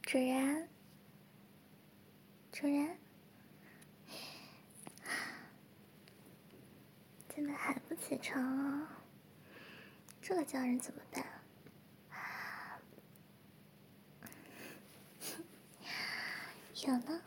主人，主人，怎么还不起床啊？这个叫人怎么办？有呢。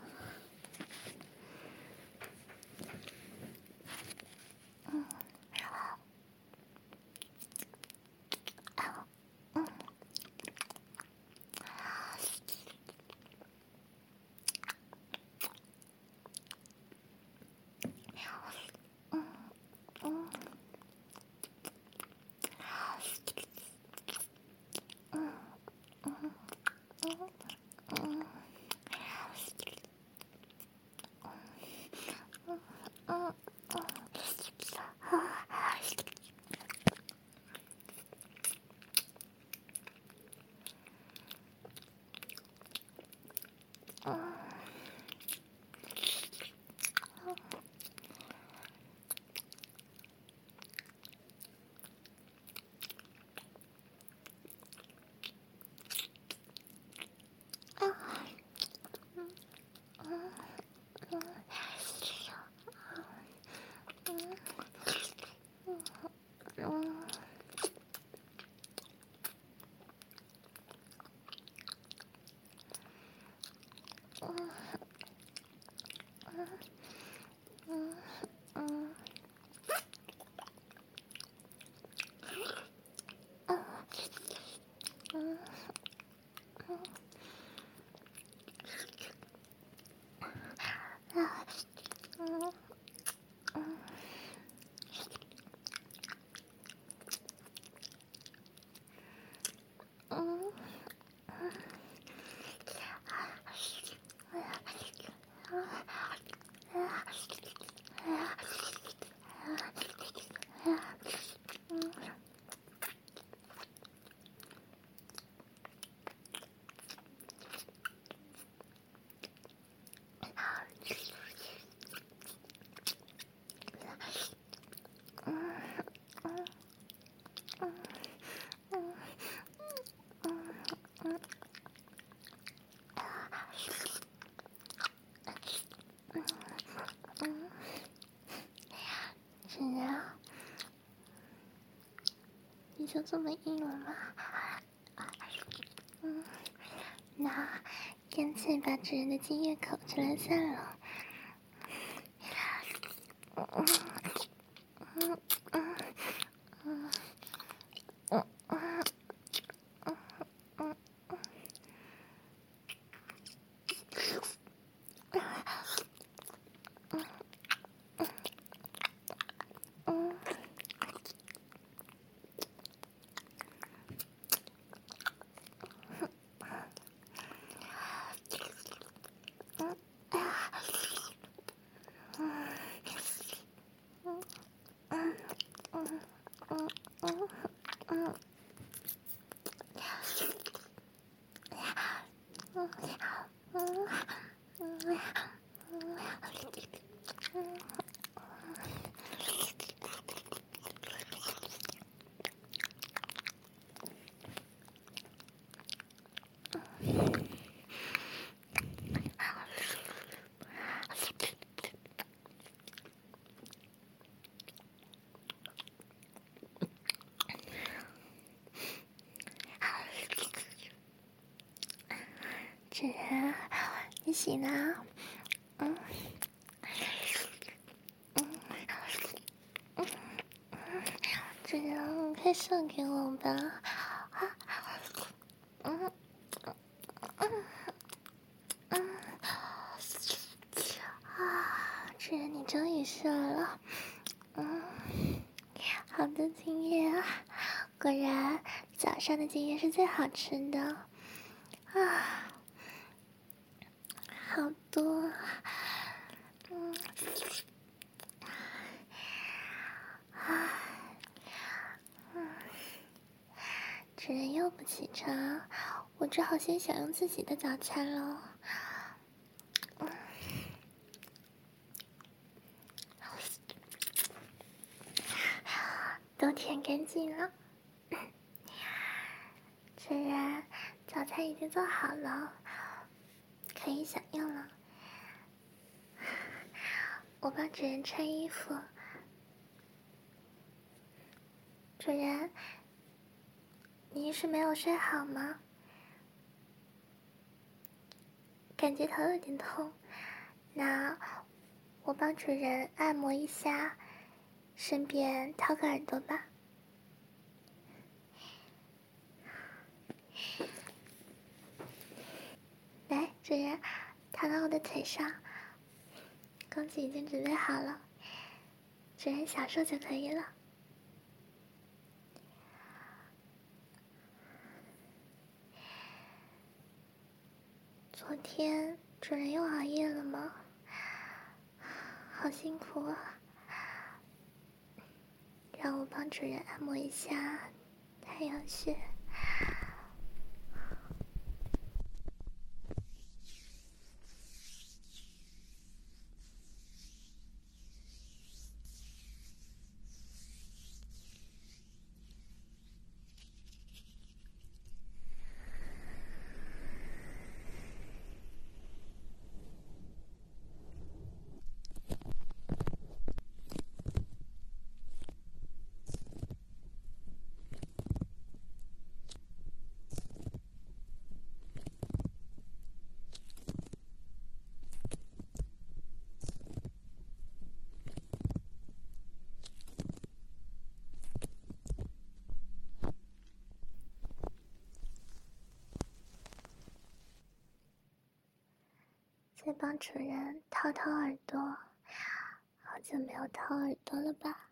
主人，你就这么硬了吗？那干脆把主人的精液口出来算了。主人，你醒了？主人，快送给我吧！主人，你终于射了。好的精液啊！果然，早上的精液是最好吃的啊！好多，主人又不起床，我只好先享用自己的早餐喽。都舔干净了，主人，早餐已经做好了， 可以享用了。我帮主人穿衣服。主人，您是没有睡好吗？感觉头有点痛，那我帮主人按摩一下，顺便掏个耳朵吧。来，主人，躺到我的腿上，公鸡已经准备好了，主人享受就可以了。昨天主人又熬夜了吗？好辛苦啊！让我帮主人按摩一下太阳穴。再帮主人掏掏耳朵，好久没有掏耳朵了吧？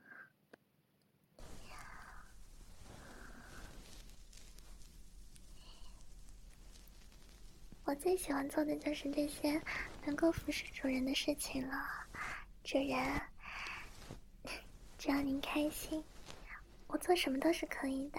我最喜欢做的就是这些能够服侍主人的事情了。主人，只要您开心，我做什么都是可以的。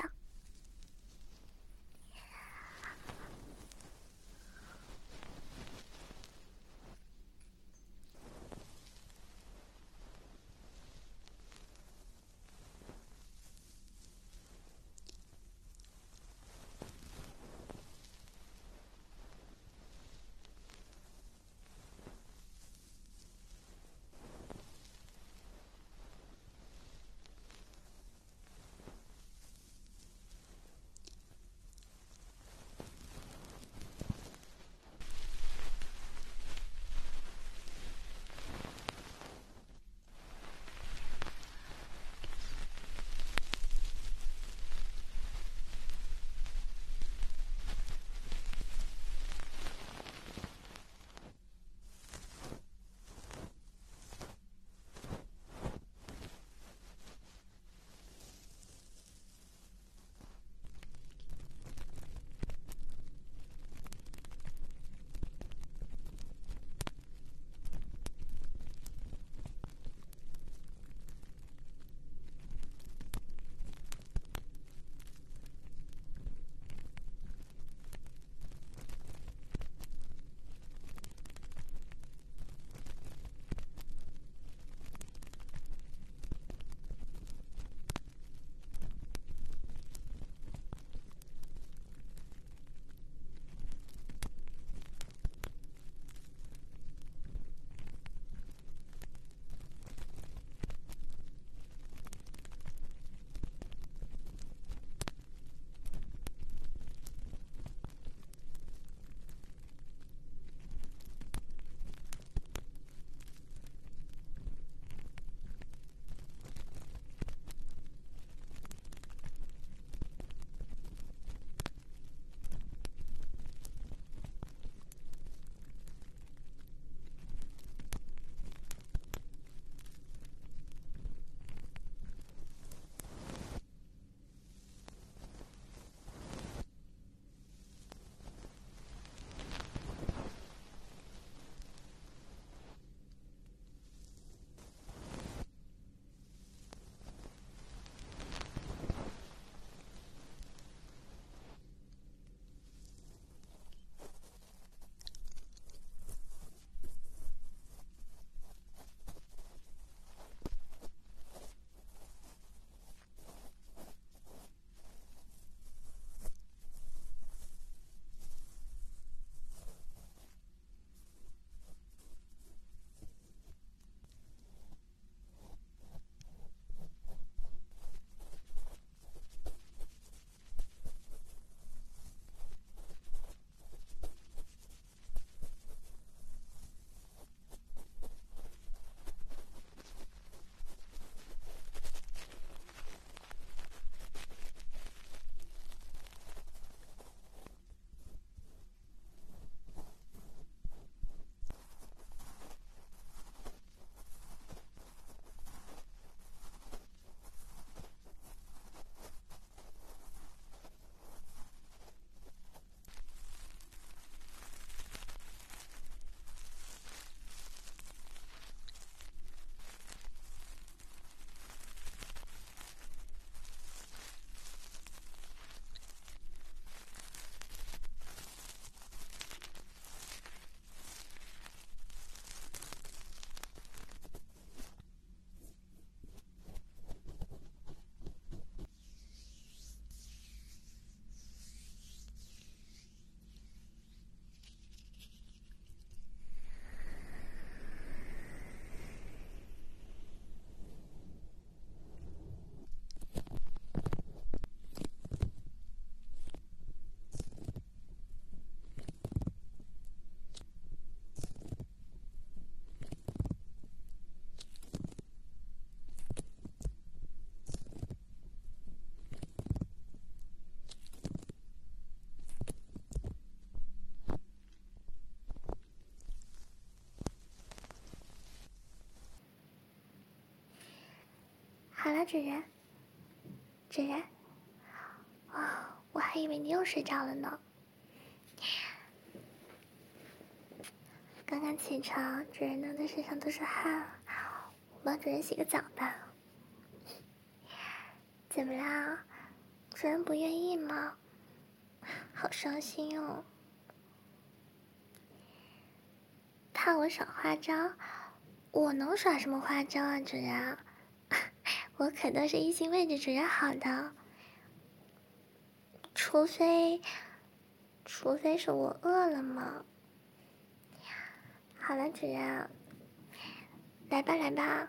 了，主人。主人，我还以为你又睡着了呢。刚刚起床，主人弄得身上都是汗，我帮主人洗个澡吧。怎么啦？主人不愿意吗？好伤心哦。怕我耍花招？我能耍什么花招啊，主人？我可都是一心为着主人好的。除非是我饿了嘛。好了，主人，来吧来吧。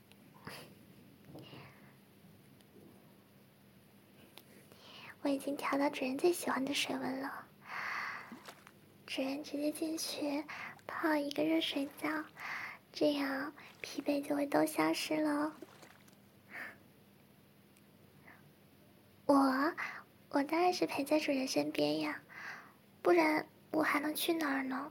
我已经调到主人最喜欢的水温了。主人直接进去泡一个热水澡，这样疲惫就会都消失了。我当然是陪在主人身边呀，不然我还能去哪儿呢？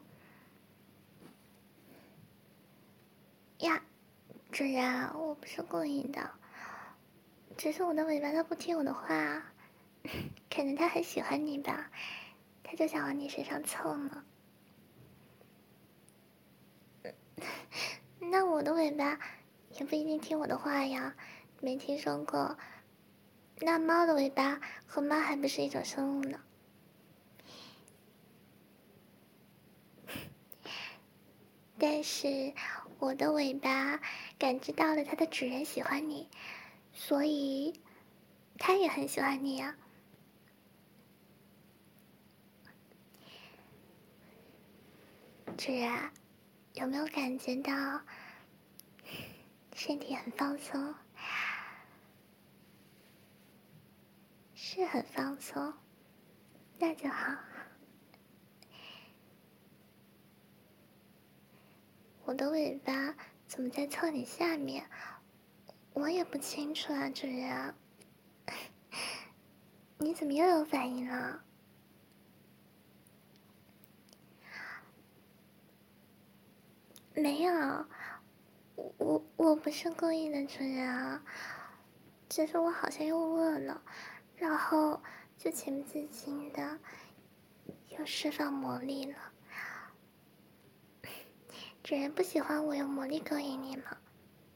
呀，主人，我不是故意的，只是我的尾巴它不听我的话，可能它很喜欢你吧，它就想往你身上凑呢。那我的尾巴也不一定听我的话呀，没听说过。那猫的尾巴和猫还不是一种生物呢。但是我的尾巴感知到了它的主人喜欢你，所以它也很喜欢你呀。主人，有没有感觉到身体很放松？是很放松，那就好。我的尾巴怎么在侧你下面？我也不清楚啊，主人。你怎么又有反应了？没有，我不是故意的，主人。只是我好像又饿了，然后就情不自禁的又释放魔力了。主人不喜欢我用魔力勾引你吗？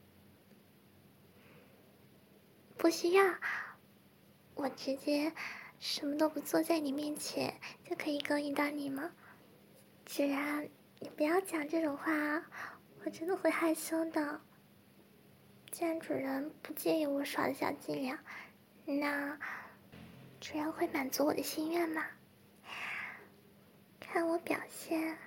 不需要，我直接什么都不做，在你面前就可以勾引到你吗？主人，你不要讲这种话啊，我真的会害羞的。既然主人不介意我耍的小伎俩，那主人会满足我的心愿吗？看我表现，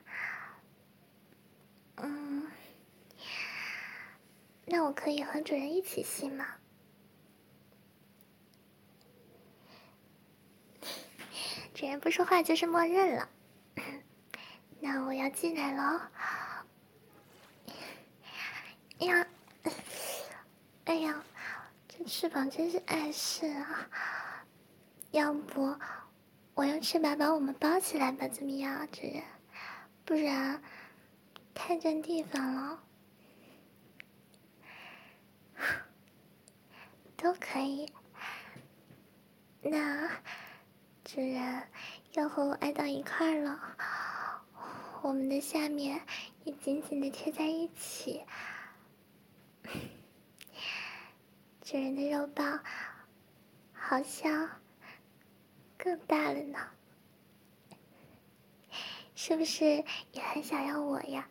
那我可以和主人一起戏吗？主人不说话就是默认了。那我要进来了。哎呀，哎呀，这翅膀真是碍事啊！要不我用翅膀把我们包起来吧，怎么样，主人？不然太占地方了。都可以。那主人要和我挨到一块儿了，我们的下面也紧紧地贴在一起。主人的肉棒好像更大了呢，是不是也很想要我呀？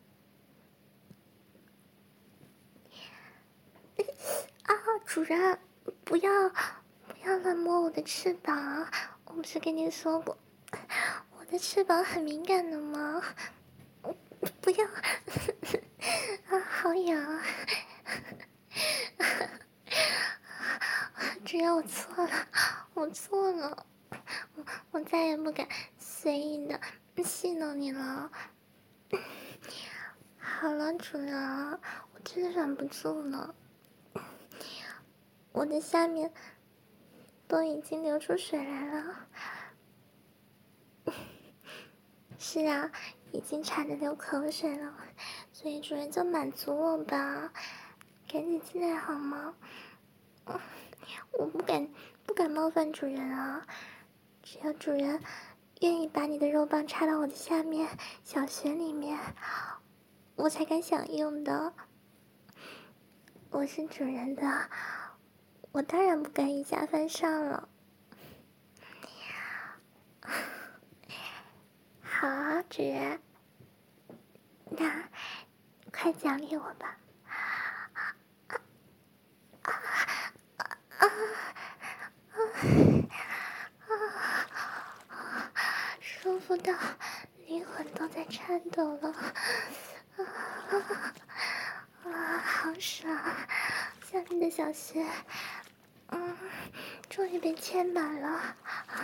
啊，主人，不要乱摸我的翅膀！我不是跟你说过，我的翅膀很敏感的吗？不要！啊，好痒啊！主人，我错了，我错了，我再也不敢随意的戏弄你了。好了，主人，我真的忍不住了，我的下面都已经流出水来了。是啊，已经馋得流口水了，所以主人就满足我吧，赶紧进来好吗？ 我不敢冒犯主人啊，只要主人愿意把你的肉棒插到我的下面小穴里面，我才敢享用的。我是主人的，我当然不敢以下犯上了。好啊，主人，那快奖励我吧。舒服到灵魂都在颤抖了，好爽！下面的小穴，终于被牵满了，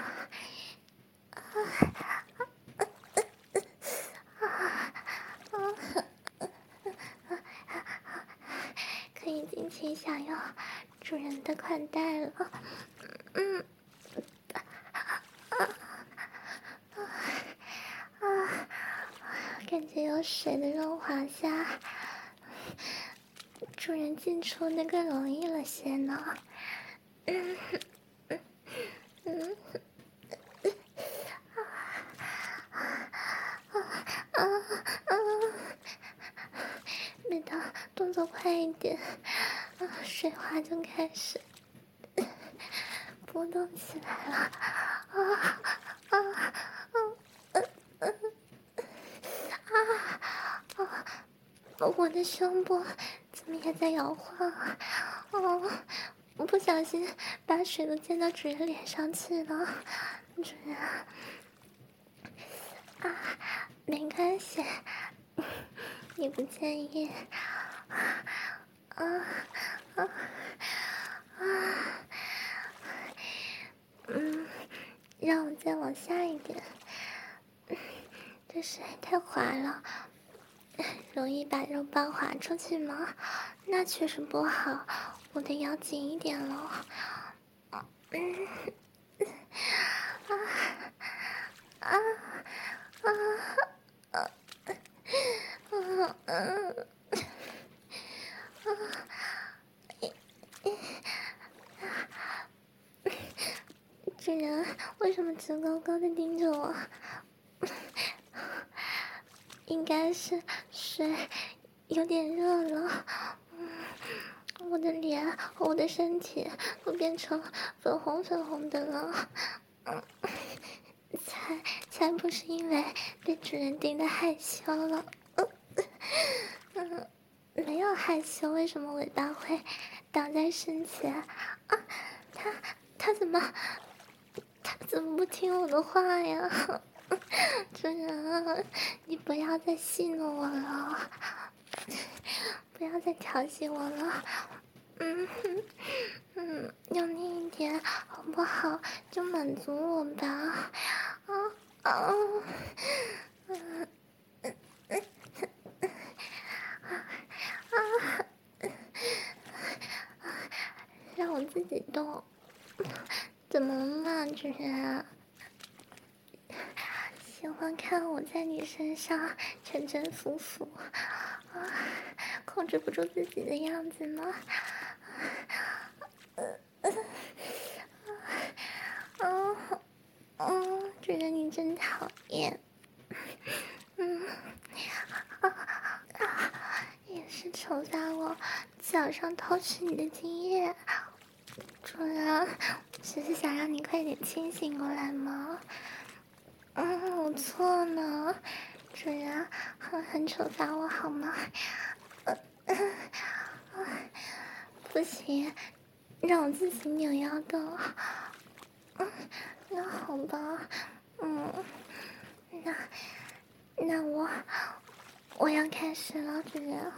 可以尽情享用主人的款待了。感觉有水的润滑下，主人进出那更容易了些呢。每当动作快一点，水花就开始波动起来了。我的胸部怎么也在摇晃啊？我不小心把水都溅到主人脸上去了。主人没关系，你不介意。让我再往下一点，这水太滑了，容易把肉棒滑出去吗？那确实不好，我得咬紧一点了。主人为什么直勾勾的盯着我？应该是水有点热了，我的脸和我的身体都变成粉红粉红的了。才不是因为被主人盯得害羞了。没有害羞，为什么尾巴会挡在身前？他怎么不听我的话呀？主人，你不要再戏弄我了，不要再调戏我了。用力一点好不好？就满足我吧。让我自己动。怎么了嘛，主人？喜欢看我在你身上沉沉浮浮，控制不住自己的样子吗？主人你真讨厌。也是惩罚我脚上偷吃你的精液。主人，只是想让你快点清醒过来吗？我错了，主人，很惩罚我好吗？不行，让我自己扭腰的。那好吧，那我要开始了，主人。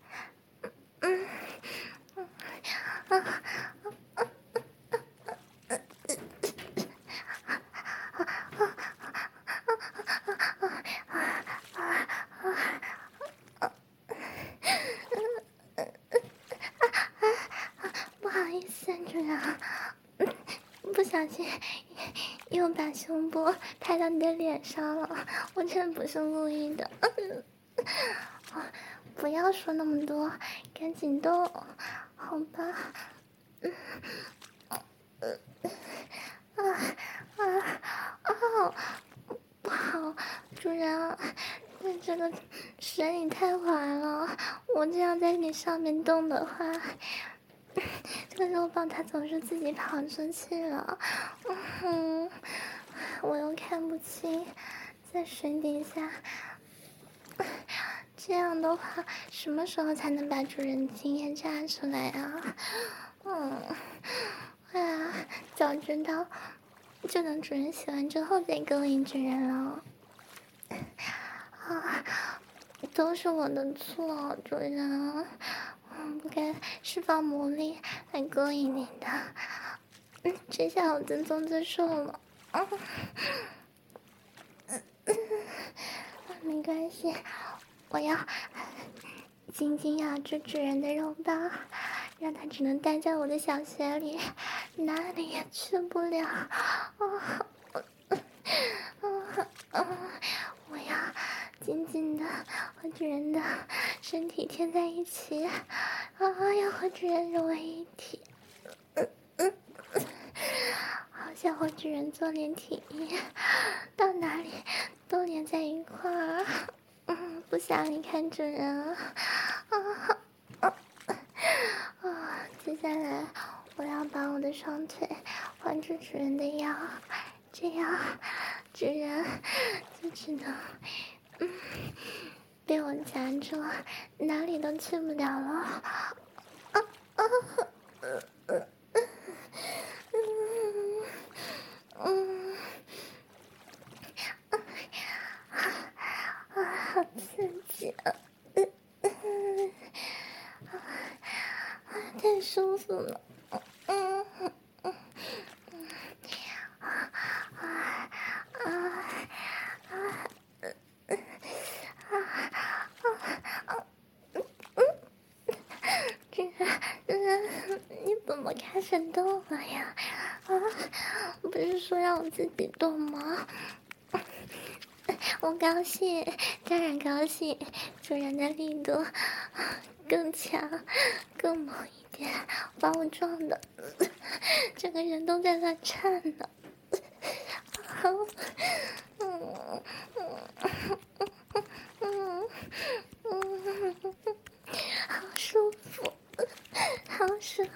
不好意思，主人，不小心又把胸部拍到你的脸上了，我真的不是故意的。不要说那么多，赶紧动，好吧？ 啊啊啊！不好，主人，你这个实在你太滑了，我这样在你上面动的话，这个肉棒它总是自己跑出去了。我又看不清，在水底下，这样的话，什么时候才能把主人经验榨出来啊？早知道就等主人洗完之后再勾引主人了。都是我的错，主人，不该释放魔力来勾引你的。这下我自作自受了。没关系，我要紧紧咬住主人的肉棒，让他只能待在我的小穴里，哪里也去不了。我要紧紧的和主人的身体贴在一起，要和主人融为一体。好想和主人做点体液，到哪里都连在一块儿。不想离开主人。接下来我要把我的双腿环住主人的腰，这样主人就只能被我夹住，哪里都去不了了。好刺激啊！太舒服了。你怎么开始动了呀？不是说让我自己动吗？我高兴，当然高兴，主人的力度更强、更猛一点，把我撞的整个人都在那颤呢。好舒服，好爽。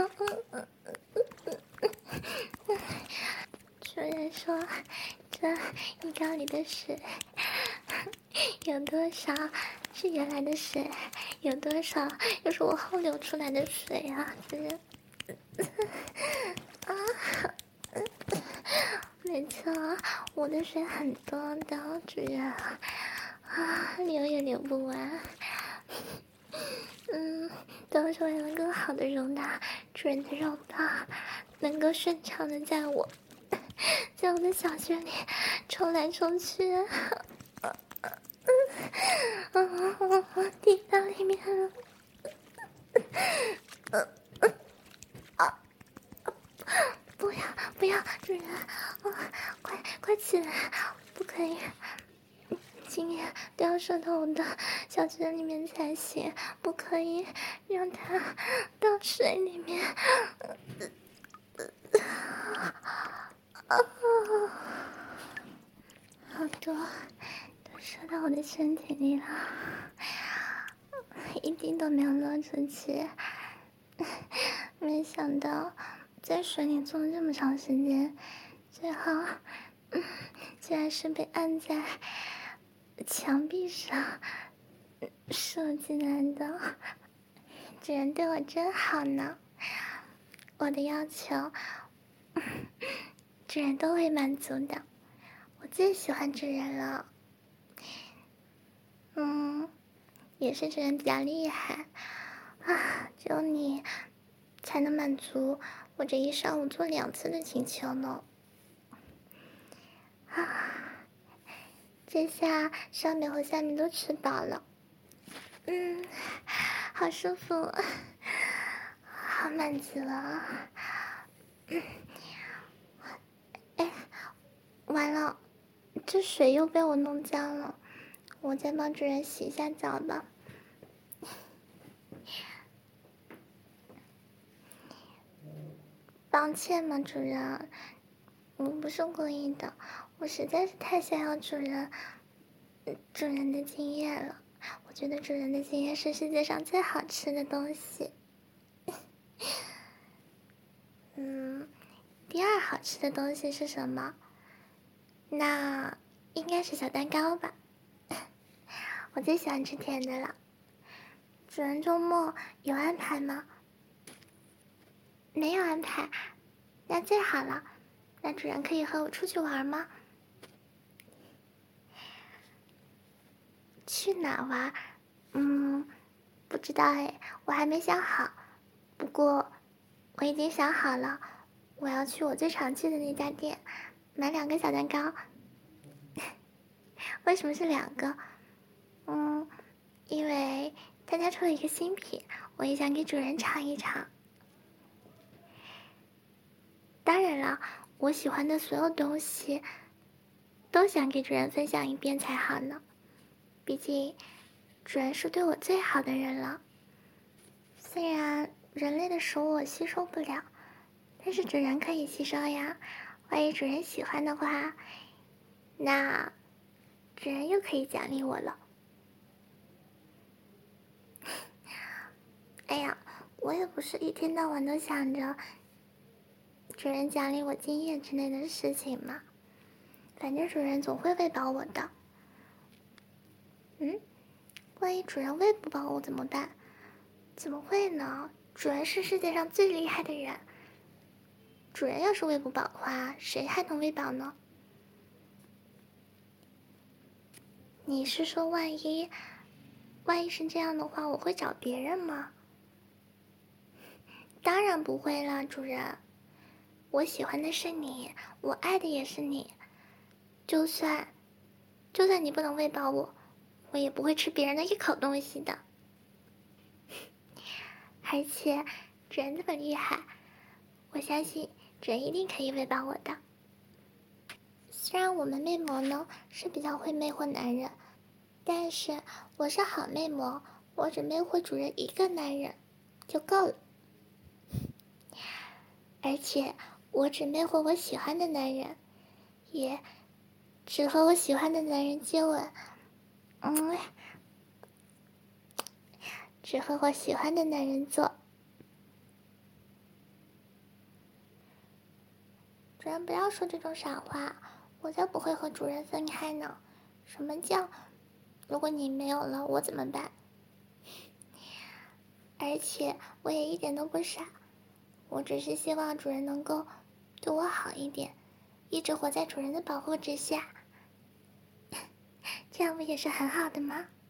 主人说，这浴缸里的水有多少是原来的水，有多少又是我后流出来的水啊？主人，没错，我的水很多的，主人，流也流不完。都是为了更好的容纳主人的肉棒，能够顺畅的在我的小穴里抽来抽去。我滴到里面了。不要不要，主人，快起来，不可以，今夜都要射到我的小穴里面才行，不可以让它到水里面。好多都射到我的身体里了，一滴都没有漏出去。没想到在水里坐了这么长时间，最后居然是被按在墙壁上射进来的。主人对我真好呢，我的要求主人都会满足的，我最喜欢主人了。也是主人比较厉害只有你才能满足我这一上午做2次的请求呢。这下上面和下面都吃饱了，好舒服，好满足了。完了，这水又被我弄脏了，我再帮主人洗一下澡吧。 抱歉嘛，主人，我不是故意的，我实在是太想要主人的精液了。我觉得主人的精液是世界上最好吃的东西。第二好吃的东西是什么？那应该是小蛋糕吧。我最喜欢吃甜的了。主人周末有安排吗？没有安排，那最好了。那主人可以和我出去玩吗？去哪玩？不知道哎，我还没想好。不过我已经想好了，我要去我最常去的那家店，买2个小蛋糕。为什么是2个？因为他家出了一个新品，我也想给主人尝一尝。当然了，我喜欢的所有东西都想给主人分享一遍才好呢。毕竟，主人是对我最好的人了。虽然人类的食物我吸收不了，但是主人可以吸收呀。万一主人喜欢的话，那主人又可以奖励我了。哎呀，我也不是一天到晚都想着主人奖励我经验之类的事情嘛。反正主人总会喂饱我的。万一主人喂不饱我怎么办？怎么会呢？主人是世界上最厉害的人。主人要是喂不饱的话，谁还能喂饱呢？你是说万一是这样的话，我会找别人吗？当然不会了，主人。我喜欢的是你，我爱的也是你。就算你不能喂饱我，我也不会吃别人的一口东西的。而且主人这么厉害，我相信主人一定可以喂饱我的。虽然我们魅魔呢是比较会魅惑男人，但是我是好魅魔，我只魅惑主人一个男人就够了。而且我只魅惑我喜欢的男人，也只和我喜欢的男人接吻。只和我喜欢的男人做。主人不要说这种傻话，我才不会和主人分开呢。什么叫如果你没有了我怎么办？而且我也一点都不傻，我只是希望主人能够对我好一点，一直活在主人的保护之下，这样不也是很好的吗？